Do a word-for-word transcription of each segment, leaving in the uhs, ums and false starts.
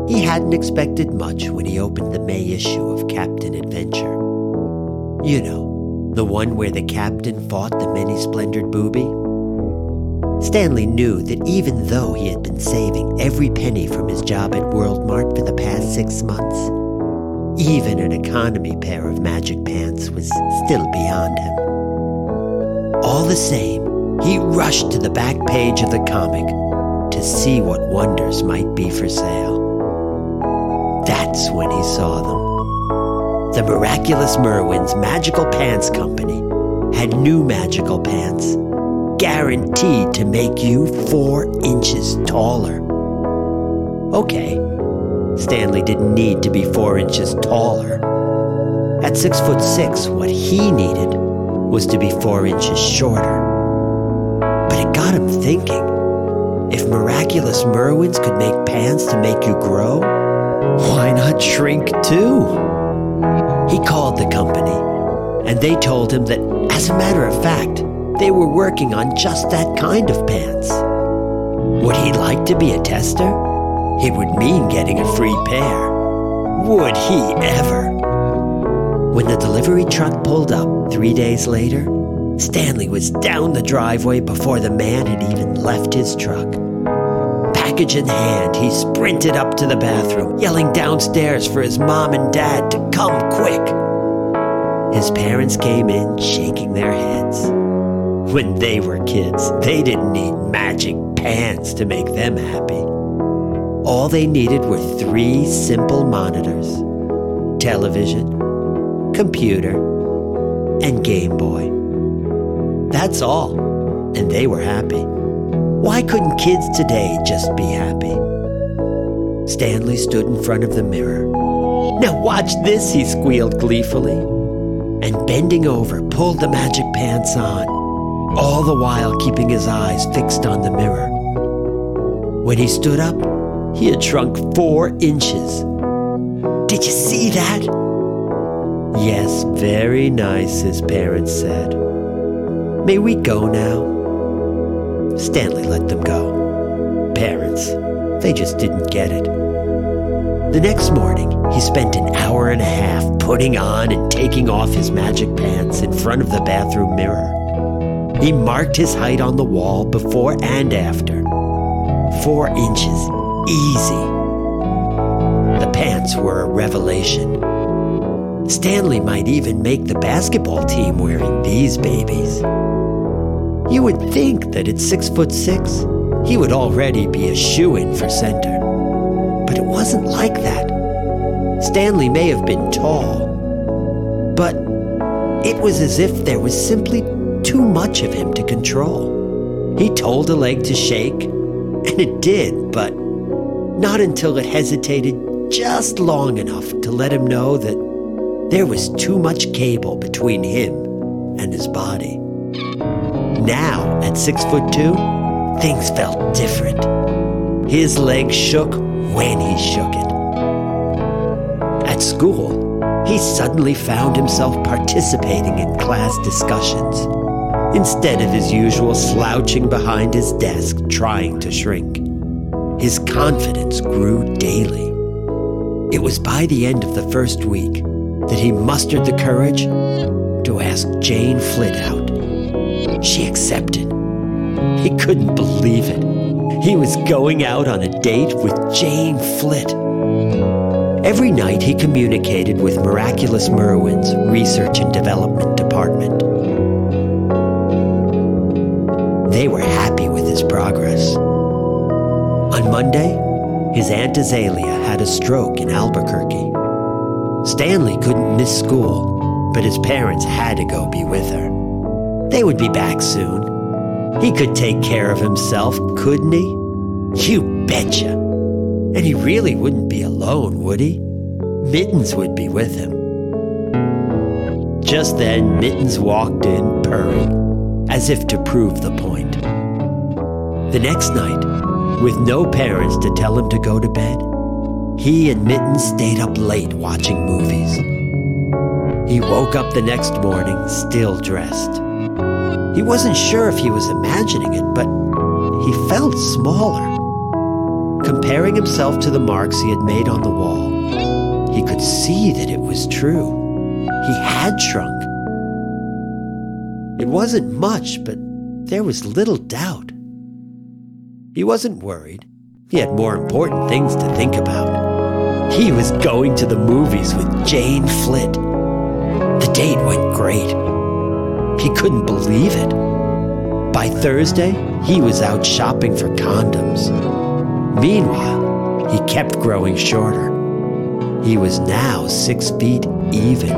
He hadn't expected much when he opened the May issue of Captain Adventure. You know, the one where the captain fought the many-splendored booby. Stanley knew that even though he had been saving every penny from his job at World Mart for the past six months, even an economy pair of magic pants was still beyond him. All the same, he rushed to the back page of the comic to see what wonders might be for sale. That's when he saw them. The Miraculous Merwin's Magical Pants Company had new magical pants, guaranteed to make you four inches taller. Okay, Stanley didn't need to be four inches taller. At six foot six, what he needed was to be four inches shorter. But it got him thinking, if Miraculous Merwins could make pants to make you grow, why not shrink too? He called the company, and they told him that, as a matter of fact, they were working on just that kind of pants. Would he like to be a tester? It would mean getting a free pair. Would he ever? When the delivery truck pulled up three days later, Stanley was down the driveway before the man had even left his truck. Package in hand, he sprinted up to the bathroom, yelling downstairs for his mom and dad to come quick. His parents came in, shaking their heads. When they were kids, they didn't need magic pants to make them happy. All they needed were three simple monitors: television, computer, and Game Boy. That's all, and they were happy. Why couldn't kids today just be happy? Stanley stood in front of the mirror. "Now watch this," he squealed gleefully, and bending over, pulled the magic pants on, all the while keeping his eyes fixed on the mirror. When he stood up, he had shrunk four inches. "Did you see that?" "Yes, very nice," his parents said. "May we go now?" Stanley let them go. Parents, they just didn't get it. The next morning, he spent an hour and a half putting on and taking off his magic pants in front of the bathroom mirror. He marked his height on the wall before and after. Four inches, easy. The pants were a revelation. Stanley might even make the basketball team wearing these babies. You would think that at six foot six, he would already be a shoo-in for center. But it wasn't like that. Stanley may have been tall, but it was as if there was simply too much of him to control. He told a leg to shake, and it did, but not until it hesitated just long enough to let him know that there was too much cable between him and his body. Now, at six foot two, things felt different. His leg shook when he shook it. At school, he suddenly found himself participating in class discussions, instead of his usual slouching behind his desk trying to shrink. His confidence grew daily. It was by the end of the first week that he mustered the courage to ask Jane Flitt out. She accepted. He couldn't believe it. He was going out on a date with Jane Flitt. Every night he communicated with Miraculous Merwin's Research and Development Department. They were happy with his progress. On Monday, his Aunt Azalea had a stroke in Albuquerque. Stanley couldn't miss school, but his parents had to go be with her. They would be back soon. He could take care of himself, couldn't he? You betcha. And he really wouldn't be alone, would he? Mittens would be with him. Just then, Mittens walked in, purring, as if to prove the point. The next night, with no parents to tell him to go to bed, he and Mittens stayed up late watching movies. He woke up the next morning, still dressed. He wasn't sure if he was imagining it, but he felt smaller. Comparing himself to the marks he had made on the wall, he could see that it was true. He had shrunk. It wasn't much, but there was little doubt. He wasn't worried. He had more important things to think about. He was going to the movies with Jane Flitt. The date went great. He couldn't believe it. By Thursday, he was out shopping for condoms. Meanwhile, he kept growing shorter. He was now six feet even.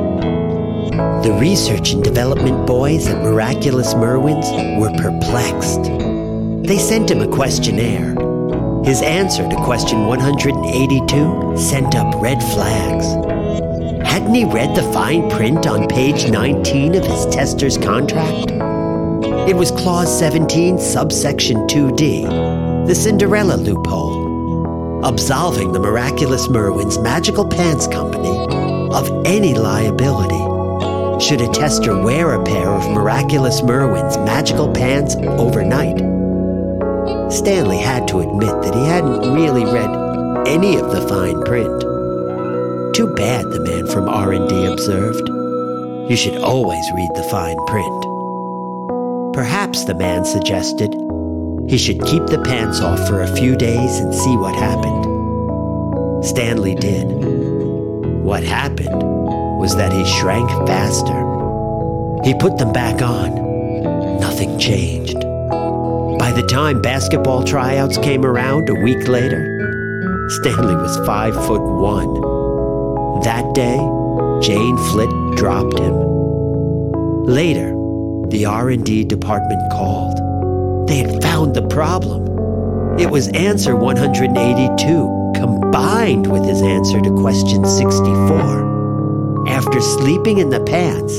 The research and development boys at Miraculous Merwin's were perplexed. They sent him a questionnaire. His answer to question one hundred eighty-two sent up red flags. Hadn't he read the fine print on page nineteen of his tester's contract? It was clause seventeen, subsection two D, the Cinderella loophole, absolving the Miraculous Merwin's Magical Pants Company of any liability should a tester wear a pair of Miraculous Merwin's magical pants overnight. Stanley had to admit that he hadn't really read any of the fine print. Too bad, the man from R and D observed. You should always read the fine print. Perhaps, the man suggested, he should keep the pants off for a few days and see what happened. Stanley did. What happened was that he shrank faster. He put them back on. Nothing changed. By the time basketball tryouts came around a week later, Stanley was five foot one. That day, Jane Flitt dropped him. Later, the R and D department called. They had found the problem. It was answer one hundred eighty-two combined with his answer to question sixty-four. After sleeping in the pants,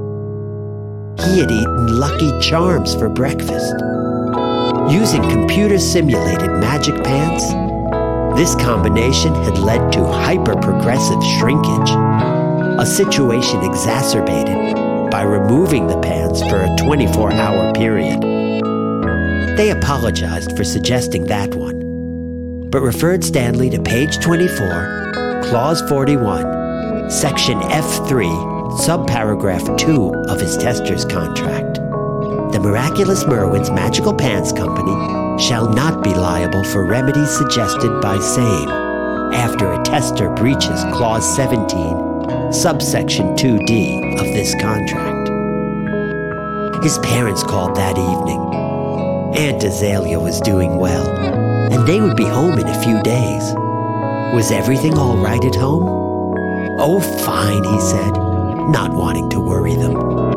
he had eaten Lucky Charms for breakfast. Using computer-simulated magic pants, this combination had led to hyper-progressive shrinkage, a situation exacerbated by removing the pants for a twenty-four hour period. They apologized for suggesting that one, but referred Stanley to page twenty-four, clause forty-one, section F three, subparagraph two of his tester's contract. The Miraculous Merwin's Magical Pants Company shall not be liable for remedies suggested by same after a tester breaches clause seventeen, subsection two D of this contract. His parents called that evening. Aunt Azalea was doing well, and they would be home in a few days. Was everything all right at home? Oh, fine, he said, not wanting to worry them.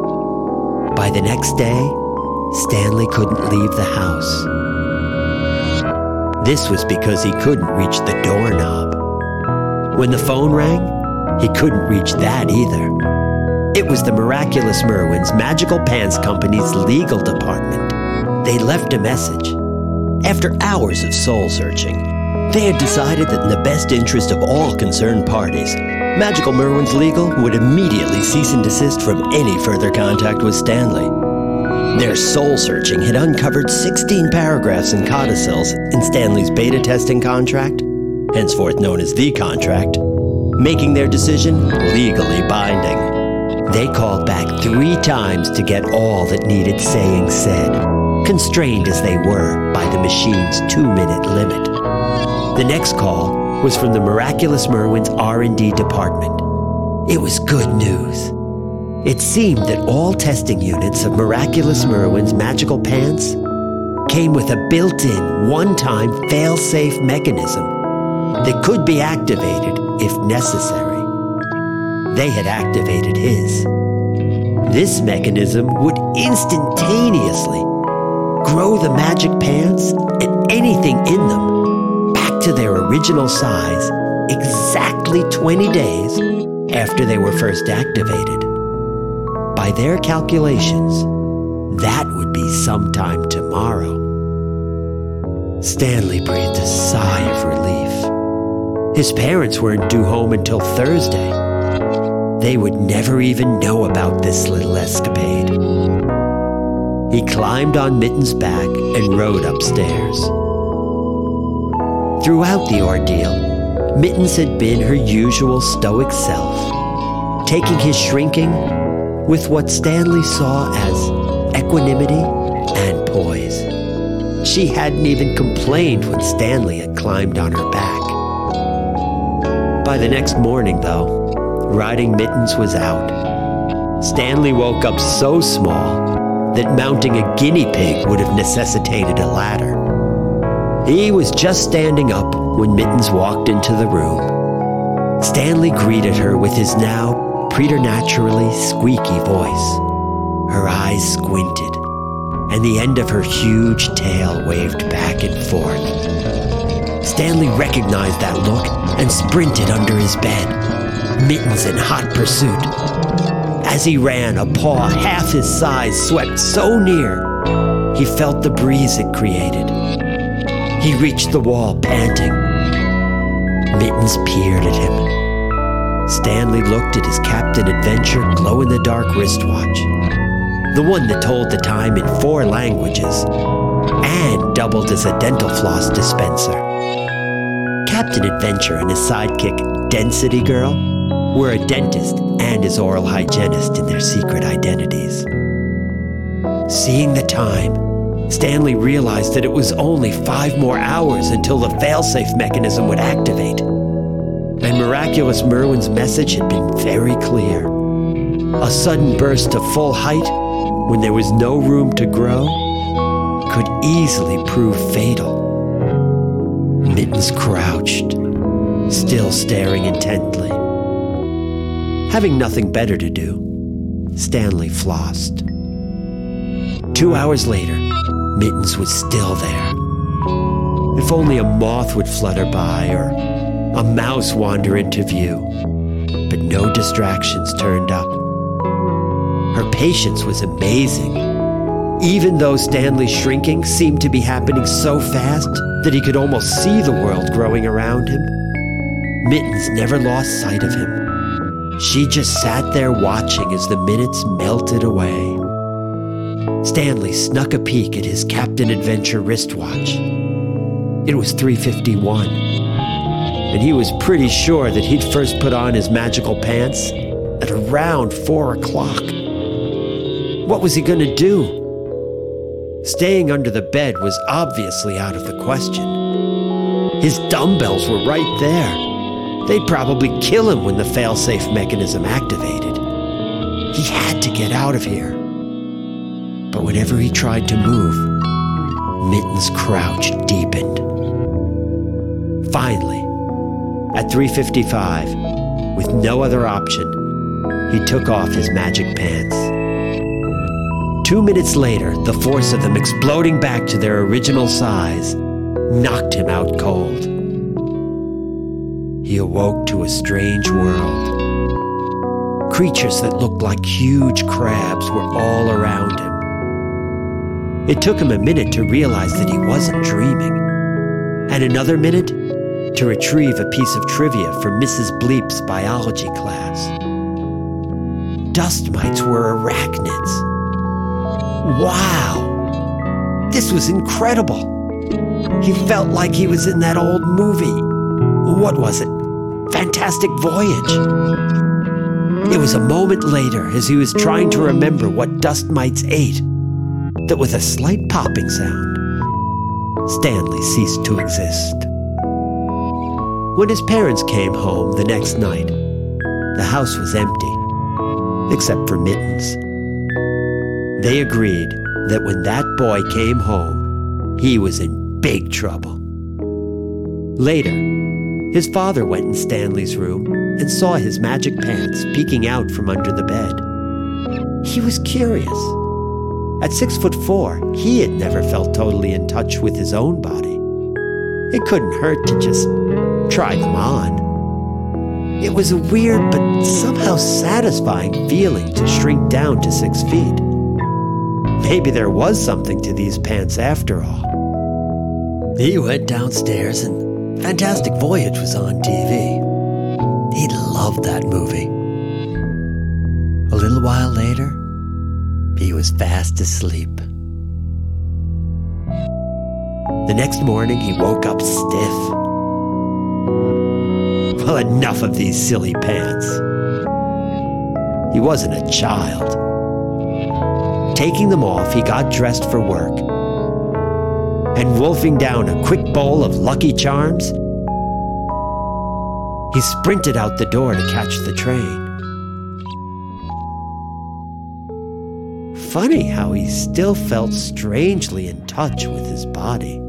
By the next day, Stanley couldn't leave the house. This was because he couldn't reach the doorknob. When the phone rang, he couldn't reach that either. It was the Miraculous Merwin's Magical Pants Company's legal department. They left a message. After hours of soul-searching, they had decided that in the best interest of all concerned parties, Magical Merwin's Legal would immediately cease and desist from any further contact with Stanley. Their soul-searching had uncovered sixteen paragraphs and codicils in Stanley's beta testing contract, henceforth known as the contract, making their decision legally binding. They called back three times to get all that needed saying said, constrained as they were by the machine's two-minute limit. The next call was from the Miraculous Merwin's R and D department. It was good news. It seemed that all testing units of Miraculous Merwin's Magical Pants came with a built-in, one-time, fail-safe mechanism that could be activated if necessary. They had activated his. This mechanism would instantaneously grow the magic pants and anything in them back to their original size exactly twenty days after they were first activated. By their calculations, that would be sometime tomorrow. Stanley breathed a sigh of relief. His parents weren't due home until Thursday. They would never even know about this little escapade. He climbed on Mitten's back and rode upstairs. Throughout the ordeal, Mittens had been her usual stoic self, taking his shrinking with what Stanley saw as equanimity and poise. She hadn't even complained when Stanley had climbed on her back. By the next morning, though, riding Mittens was out. Stanley woke up so small that mounting a guinea pig would have necessitated a ladder. He was just standing up when Mittens walked into the room. Stanley greeted her with his now preternaturally squeaky voice. Her eyes squinted, and the end of her huge tail waved back and forth. Stanley recognized that look and sprinted under his bed, Mittens in hot pursuit. As he ran, a paw half his size swept so near, he felt the breeze it created. He reached the wall, panting. Mittens peered at him. Stanley looked at his Captain Adventure glow-in-the-dark wristwatch, the one that told the time in four languages and doubled as a dental floss dispenser. Captain Adventure and his sidekick, Density Girl, were a dentist and his oral hygienist in their secret identities. Seeing the time, Stanley realized that it was only five more hours until the failsafe mechanism would activate. And Miraculous Merwin's message had been very clear. A sudden burst of full height, when there was no room to grow, could easily prove fatal. Mittens crouched, still staring intently. Having nothing better to do, Stanley flossed. Two hours later, Mittens was still there. If only a moth would flutter by or a mouse wander into view, but no distractions turned up. Her patience was amazing, even though Stanley's shrinking seemed to be happening so fast that he could almost see the world growing around him. Mittens never lost sight of him. She just sat there watching as the minutes melted away. Stanley snuck a peek at his Captain Adventure wristwatch. It was three fifty-one, and he was pretty sure that he'd first put on his magical pants at around four o'clock. What was he going to do? Staying under the bed was obviously out of the question. His dumbbells were right there. They'd probably kill him when the failsafe mechanism activated. He had to get out of here. But whenever he tried to move, Mittens' crouch deepened. Finally, at three fifty-five, with no other option, he took off his magic pants. Two minutes later, the force of them exploding back to their original size knocked him out cold. He awoke to a strange world. Creatures that looked like huge crabs were all around him. It took him a minute to realize that he wasn't dreaming, and another minute to retrieve a piece of trivia for Missus Bleep's biology class. Dust mites were arachnids. Wow! This was incredible! He felt like he was in that old movie. What was it? Fantastic Voyage. It was a moment later, as he was trying to remember what dust mites ate, that with a slight popping sound, Stanley ceased to exist. When his parents came home the next night, the house was empty, except for Mittens. They agreed that when that boy came home, he was in big trouble. Later, his father went in Stanley's room and saw his magic pants peeking out from under the bed. He was curious. At six foot four, he had never felt totally in touch with his own body. It couldn't hurt to just try them on. It was a weird but somehow satisfying feeling to shrink down to six feet. Maybe there was something to these pants after all. He went downstairs and Fantastic Voyage was on T V. He loved that movie. A little while later, he was fast asleep. The next morning, he woke up stiff, Well, enough of these silly pants. He wasn't a child. Taking them off, he got dressed for work. And wolfing down a quick bowl of Lucky Charms, he sprinted out the door to catch the train. Funny how he still felt strangely in touch with his body.